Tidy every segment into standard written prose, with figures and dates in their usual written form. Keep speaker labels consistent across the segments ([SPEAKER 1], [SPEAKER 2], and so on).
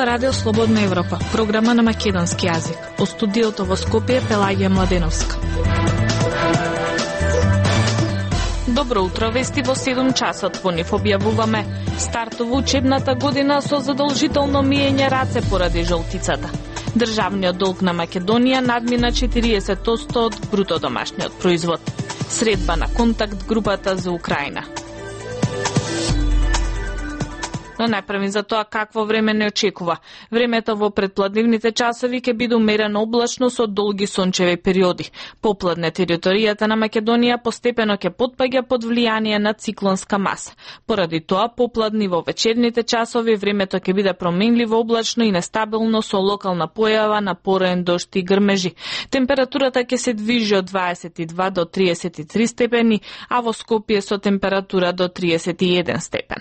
[SPEAKER 1] слуша Радио Слободна Европа, програма на македонски јазик. Од студиото во Скопје Пелагија Младеновска. Добро утро, вести во 7 часот во нив објавуваме. Стартува учебната година со задолжително миење раце поради жолтицата. Државниот долг на Македонија надмина 40% од бруто домашниот производ. Средба на контакт групата за Украина. Но најпрви за тоа какво време не очекува. Времето во предпладнивните часови ќе биде умерено облачно со долги сончеви периоди. Попладне територијата на Македонија постепено ќе потпаѓа под влијание на циклонска маса. Поради тоа, попладни во вечерните часови времето ќе биде променливо облачно и нестабилно со локална појава на пораен дожд и грмежи. Температурата ќе се движи од 22 до 33 степени, а во Скопје со температура до 31 степен.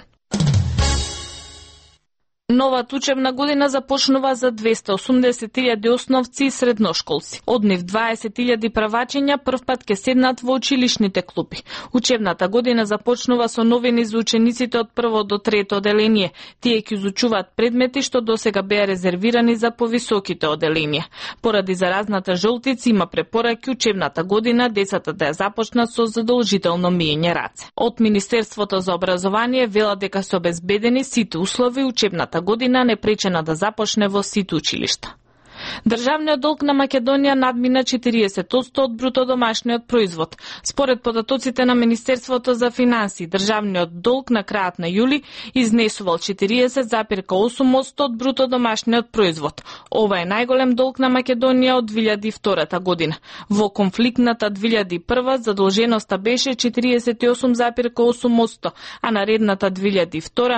[SPEAKER 1] Новата учебна година започнува за 280.000 основци и средношколци. Од нив 20.000 правачиња првпат ќе седнат во училишните клупи. Учебната година започнува со новини за учениците од прво до трето оделение. Тие ќе изучуваат предмети што досега беа резервирани за повисоките оделенија. Поради заразната жолтица има препораки учебната година децата да ја започнат со задолжително миење раце. Од Министерството за образование велат дека се обезбедени сите услови учебната година непречена да започне во сите училишта. Државниот долг на Македонија надмина 40% од бруто домашниот производ. Според податоците на Министерството за финансии, државниот долг на крајот на јули изнесувал 40,8% од бруто домашниот производ. Ова е најголем долг на Македонија од 2002 година. Во конфликтната 2001 задолженоста беше 48,8%, а наредната 2002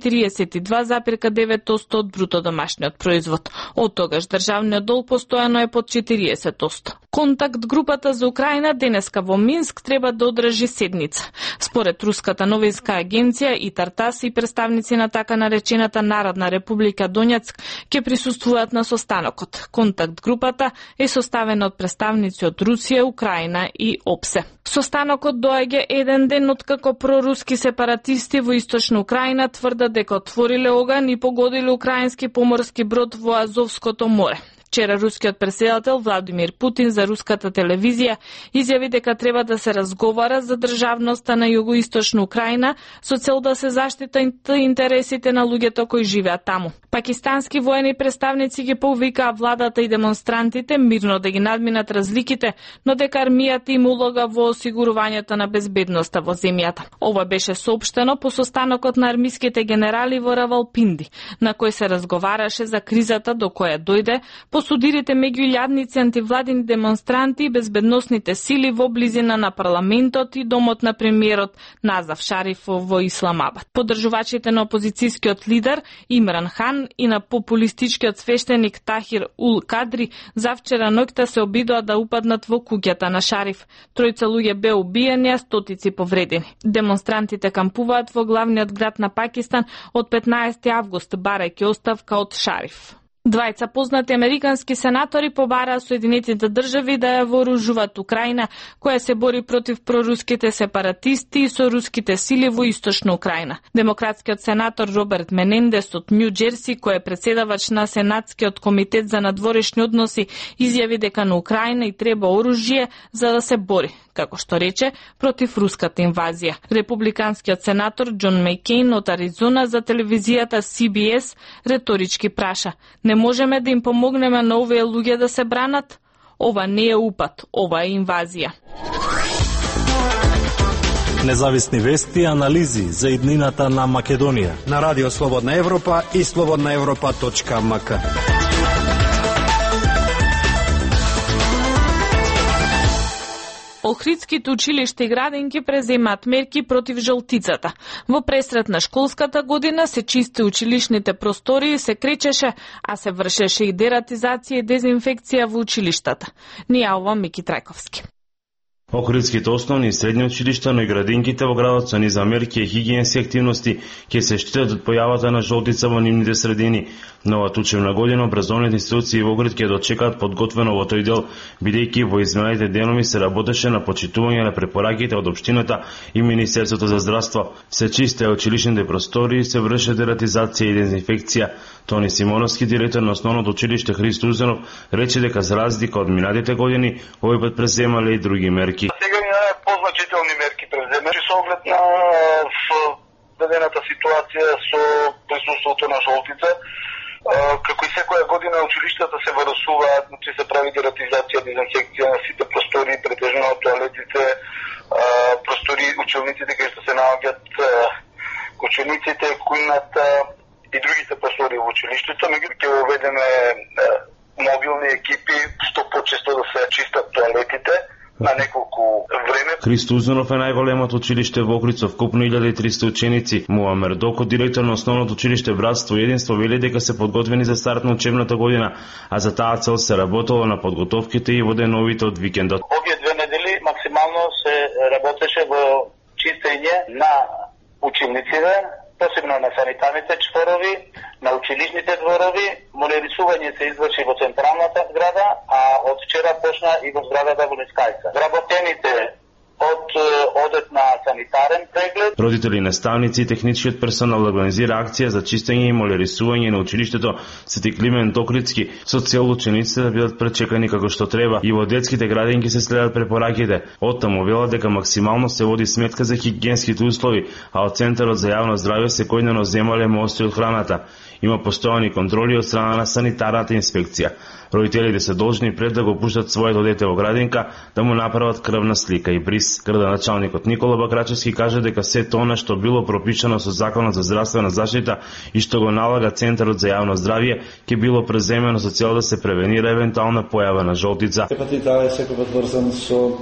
[SPEAKER 1] 42,9% од бруто домашниот производ. Од тогаш државниот долг постојано е под 40%. Контакт групата за Украина денеска во Минск треба да одржи седница. Според руската новинска агенција и Тартас и представници на така наречената Народна република Донецк ќе присуствуваат на состанокот. Контакт групата е составена од представници од Русија, Украина и ОПСЕ. Состанокот доаѓа еден ден откако проруски сепаратисти во источна Украина тврдат дека отвориле оган и погодиле украински поморски брод во Азовското море. Вчера рускиот претседател Владимир Путин за руската телевизија изјави дека треба да се разговара за државноста на југоисточна Украина со цел да се заштитат интересите на луѓето кои живеат таму. Пакистански воени представници ги повикаа владата и демонстрантите мирно да ги надминат разликите, но дека армијата им улога во осигурувањето на безбедноста во земјата. Ова беше соопштено по состанокот на армиските генерали во Равалпинди, на кој се разговараше за кризата до која дојде по судирите меѓу илјадници антивладини демонстранти и безбедносните сили во близина на парламентот и домот на премиерот Назав Шариф во Исламабад. Поддржувачите на опозицијскиот лидер Имран Хан и на популистичкиот свештеник Тахир Ул Кадри завчера ноќта се обидоа да упаднат во куќата на Шариф. Тројца луѓе беа убиени, а стотици повредени. Демонстрантите кампуваат во главниот град на Пакистан од 15 август, барајќи оставка од Шариф. Двајца познати американски сенатори побараа Соединетите држави да ја вооружуваат Украина, која се бори против проруските сепаратисти и со руските сили во источна Украина. Демократскиот сенатор Роберт Менендес од Нью Џерси, кој е претседавач на Сенатскиот комитет за надворешни односи, изјави дека на Украина и треба оружје за да се бори, како што рече, против руската инвазија. Републиканскиот сенатор Џон Мејкейн од Аризона за телевизијата CBS реторички праша: не можеме да им помогнеме на овие луѓе да се бранат? Ова не е упад, ова е инвазија.
[SPEAKER 2] Независни вести и анализи за иднината на Македонија
[SPEAKER 3] на Радио Слободна Европа и slobodnaevropa.mk.
[SPEAKER 1] Охридските училишта и градинки преземаат мерки против жолтицата. Во пресрет на школската година се чисти училишните простории, се кречеше, а се вршеше и дератизација и дезинфекција во училиштата. Нијавува Мики Трајковски.
[SPEAKER 4] Охридските основни и средни училишта, но и градинките во градот со низ мерки и хигиенски активности ќе се штитат од појавата на жолтица во нивните средини. Новата учебна година образовните институции во Охрид ќе дочекаат подготвено во тој дел, бидејќи во изминалите денови се работеше на почитување на препораките од општината и Министерството за здравство. Се чистеа училишните простории, се врши дератизација и дезинфекција. Тони Симоновски, директор на основното училиште Христо Узенов, рече дека за разлика од минатите години, овој пат преземале и други мерки.
[SPEAKER 5] Сега имаме позначителни мерки преземени со оглед на дадената ситуација со присуството на жолтица. Како и секоја година училиштата се варусуваат, че се прави дератизација, дезинфекција на сите простори, претежно тоалетите, простори, училниците кај што се наоѓаат учениците, кујната и другите простори во училиштето. Меѓутоа ќе воведеме мобилни екипи што почесто да се чистат тоалетите на неколку време.
[SPEAKER 4] Христо Узенов е најголемото училиште во Охрид со вкупно 1300 ученици. Муамер Доко, директор на основното училиште Братство и единство, вели дека се подготвени за старт на учебната година, а за таа цел се работело на подготовките и во деновите од викендот.
[SPEAKER 5] Овие 2 недели максимално се работеше во чистење на учениците, посебно на санитарните чворови, на училишните дворови. Молерисување се изврши во централната зграда, а од вчера почна и во зградата во Лискајца. Вработените од одет на санитарен преглед.
[SPEAKER 4] Родители, наставници и техничкиот персонал организира акција за чистење и молерисување на училиштето Свети Климент Охридски со цел учениците да бидат пречекани како што треба и во детските градинки се следат препораките. Оттаму велат дека максимално се води сметка за хигиенските услови, а од Центарот за јавно здравје секојдневно земале мости од храната. Има постојани контроли од страна на санитарната инспекција. Родителите се должни пред да го пуштат своето дете во градинка да му направат крвна слика и бриз. Градоначалникот Никола Бакрачевски каже дека се тоа што било пропишано со Законот за здравствена заштита и што го налага Центарот за јавно здравје ќе било преземено со цел да се превенира евентуална појава на жолтица.
[SPEAKER 6] Хепатит А е секогаш врзан со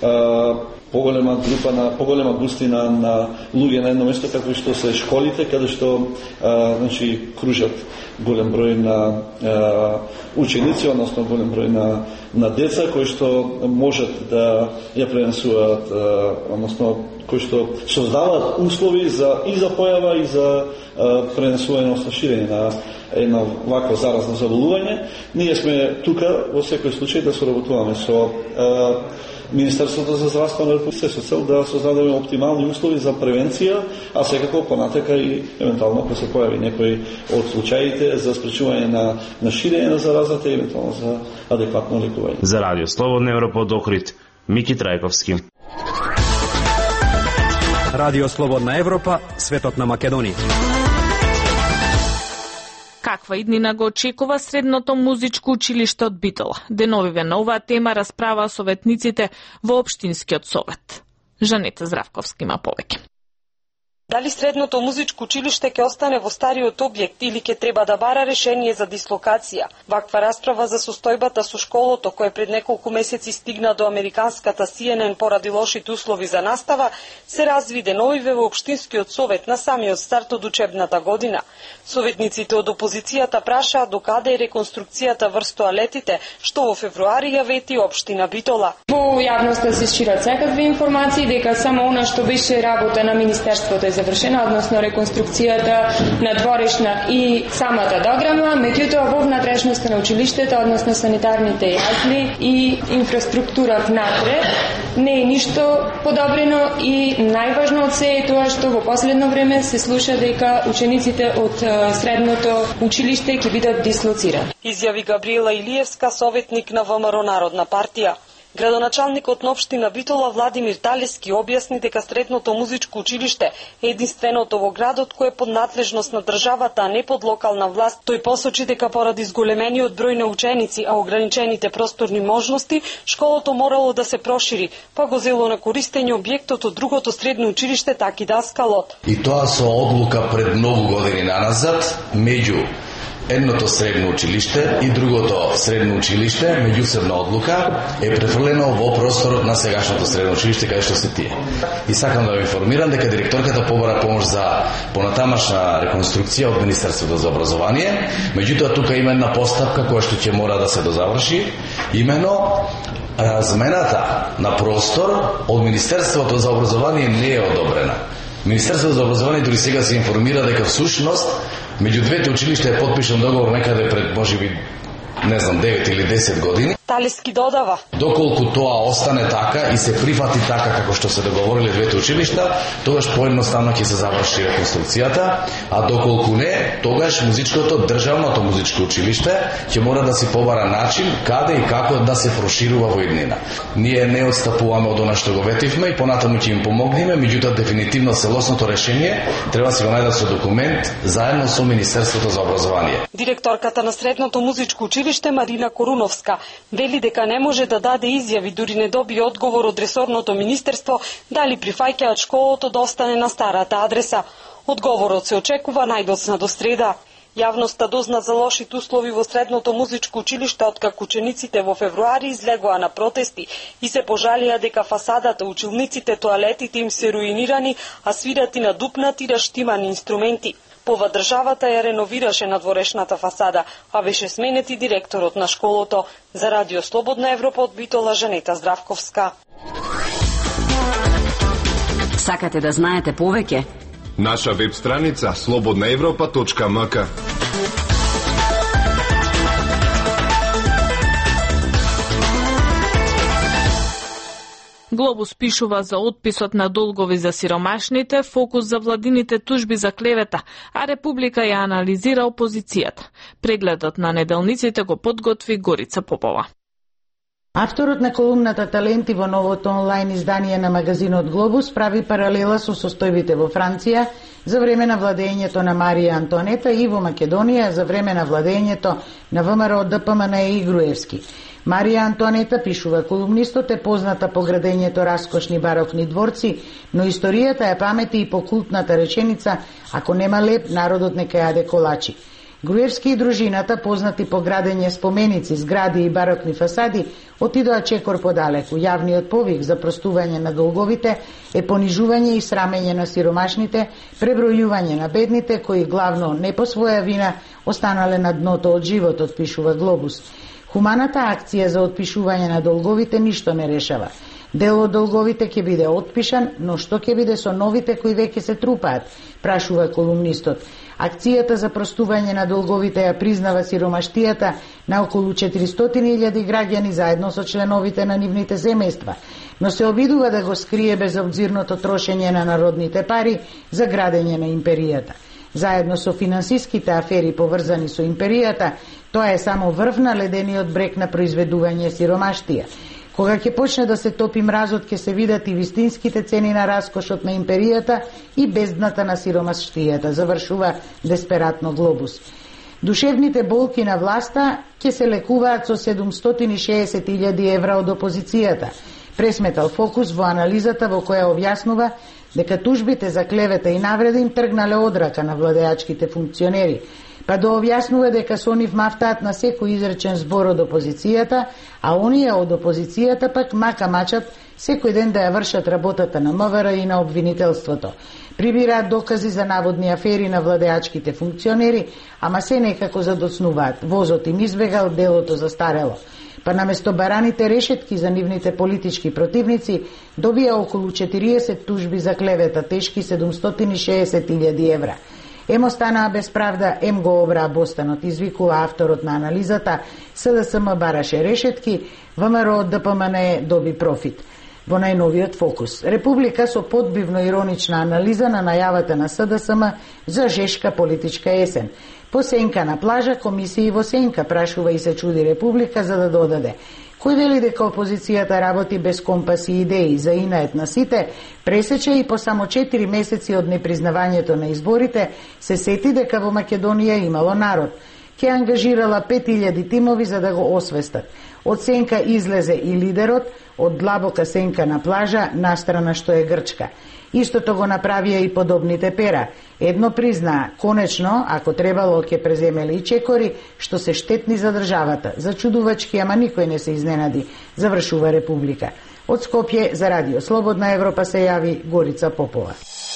[SPEAKER 6] поголема густина на луѓе на едно место, како што се школите, каде што кружат голем број на ученици, односно голем број на деца кои што можат да ја пренесуваат, односно кои што создаваат услови и за појава и за пренесување, односно ширење на едно вакво заразно заболување. Ние сме тука во секој случај да соработуваме со Министерството за здравство на Република со цел да создадеме оптимални услови за превенција, а секако понатака и евентуално ако се појави некој од случаите за спречување на ширење на заразата и евентуално за адекватно лекување.
[SPEAKER 4] За Радио Слободна Европа од Охрид, Мики Трајковски.
[SPEAKER 3] Радио Слободна Европа, светот на Македонија.
[SPEAKER 1] Каква иднина го очекува средното музичко училиште од Битола? Деновиве на оваа тема расправаа советниците во Општинскиот совет. Жанета Здравковски има повеќе.
[SPEAKER 7] Дали средното музичко училиште ќе остане во стариот објект или ќе треба да бара решение за дислокација? Ваква расправа за состојбата со школото, која пред неколку месеци стигна до американската CNN поради лошите услови за настава, се разви деновиве во Општинскиот совет на самиот старт од учебната година. Советниците од опозицијата прашаа докаде е реконструкцијата врз тоалетите, што во февруари ја вети Општина Битола.
[SPEAKER 8] Во јавноста се шират секакви информации дека само она што беше работа на Министерството е завршена, односно реконструкцијата на дворешна и самата дограма, меѓутоа во внатрешноста на училиштето, односно санитарните јазли и инфраструктура внатре, не е ништо подобрено и најважно од се е тоа што во последно време се слуша дека учениците од средното училиште ќе бидат дислоцирани.
[SPEAKER 7] Изјави Габриела Илиевска, советник на ВМРО Народна партија. Градоначалникот на Општина Битола Владимир Талески објасни дека средното музичко училиште е единственото во градот кое е под надлежност на државата, а не под локална власт. Тој посочи дека поради зголемениот број на ученици, а ограничените просторни можности, школото морало да се прошири, па го зело на користење објектот од другото средно училиште Таки Даскалот.
[SPEAKER 9] И тоа со одлука пред многу години наназад меѓу едното средно училиште и другото средно училиште, меѓусебна одлука е префрлено во просторот на сегашното средно училиште каде што се тие. И сакам да ве информирам дека директорката побара помош за понатамашна реконструкција од Министерството за образование, меѓутоа тука има една постапка која што ќе мора да се дозаврши, именно Размената на простор од Министерството за образование не е одобрена. Министерството за образование дури сега се информира дека всушност меѓу двете училишта е подпишан договор некаде пред можеби 9 или 10 години.
[SPEAKER 7] Талески додава.
[SPEAKER 9] Доколку тоа остане така и се прифати така како што се договориле двете училишта, тогаш поедноставно ќе се заврши реконструкцијата, а доколку не, тогаш државното музичко училиште ќе мора да си побара начин каде и како да се проширува во иднина. Ние не отстапуваме од она што го ветивме и понатаму ќе им помогнеме, меѓутоа дефинитивно целосното решение треба си го најдат со документ заедно со Министерството за образование.
[SPEAKER 7] Директорката на Средното музичко училиште Марина Коруновска вели дека не може да даде изјави, дури не доби одговор од ресорното министерство дали прифаќаат школото да остане на старата адреса. Одговорот се очекува најдоцна до среда. Јавноста дозна за лошите услови во Средното музичко училиште откако учениците во февруари излегоа на протести и се пожалија дека фасадата, училниците, тоалетите им се руинирани, а свирати надупнати раштимани инструменти. Пова државата ја реновираше надворешната фасада, а беше сменет и директорот на школото. За Радио Слободна Европа од Битола Жанета Здравковска.
[SPEAKER 10] Сакате да знаете повеќе?
[SPEAKER 11] Наша веб страница slobodnaevropa.mk.
[SPEAKER 1] Глобус пишува за отписот на долгови за сиромашните, фокус за владините тужби за клевета, а Република ја анализира опозицијата. Прегледот на неделниците го подготви Горица Попова.
[SPEAKER 12] Авторот на колумната Таленти во новото онлайн издание на магазинот Глобус прави паралела со состојбите во Франција за време на владењето на Марија Антонета и во Македонија за време на владењето на ВМРО ДПМН и Груевски. Марија Антонета, пишува колумнистот, е позната по градењето раскошни барокни дворци, но историјата ја памети и по култната реченица «Ако нема леп, народот нека јаде колачи». Груевски и дружината, познати по градење споменици, згради и барокни фасади, отидоа чекор подалеку. Јавниот повик за простување на долговите е понижување и срамење на сиромашните, пребројување на бедните, кои главно не по своја вина останале на дното од животот, пишува Глобус. Хуманата акција за отпишување на долговите ништо не решава. Дел од долговите ќе биде отпишан, но што ќе биде со новите кои веќе се трупаат, прашува колумнистот. Акцијата за простување на долговите ја признава сиромаштијата на околу 400.000 граѓани заедно со членовите на нивните семејства, но се обидува да го скрие безобзирното трошење на народните пари за градење на империјата. Заедно со финансиските афери поврзани со империјата, тоа е само врв на ледениот брег на произведување сиромаштија. Кога ќе почне да се топи мразот, ќе се видат и вистинските цени на раскошот на империјата и бездната на сиромаштијата, завршува десператно Глобус. Душевните болки на власта ќе се лекуваат со 760.000 евра од опозицијата, пресметал Фокус во анализата во која објаснува дека тужбите за клевета и навреда им тргнале од рака на владеачките функционери, па да објаснува дека со нив мафтаат на секој изречен збор од опозицијата, а оние од опозицијата пак мачат секој ден да ја вршат работата на МВР и на обвинителството. Прибираат докази за наводни афери на владеачките функционери, ама се некако задоцнуваат. Возот им избегал, делото застарело. Па наместо бараните решетки за нивните политички противници, добија околу 40 тужби за клевета, тешки 760.000 евра. Ем останаа без правда, ем го обраа бостанот, извикува авторот на анализата. СДСМ бараше решетки, ВМРО ДПМН доби профит. Во најновиот Фокус. Република со подбивно иронична анализа на најавата на СДСМ за жешка политичка есен. По сенка на плажа, комисии во сенка, прашува и се чуди Република за да додаде. Кој вели дека опозицијата работи без компас и идеи за инает на сите, пресече и по само 4 месеци од непризнавањето на изборите, се сети дека во Македонија имало народ. Ке ангажирала 5000 тимови за да го освестат. Од сенка излезе и лидерот, од длабока сенка на плажа, настрана што е Грчка. Истото го направија и подобните пера. Едно признаа, конечно, ако требало ќе преземеле и чекори, што се штетни за државата. Зачудувачки, ама никој не се изненади, завршува Република. Од Скопје за Радио Слободна Европа се јави Горица Попова.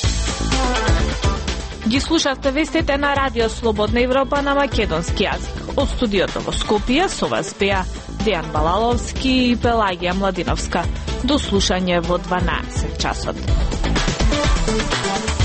[SPEAKER 1] Ги слушавте вестите на Радио Слободна Европа на македонски јазик. Од студиото во Скопје со вас беа Дејан Балаловски и Пелагија Младиновска. До слушање во 12 часот.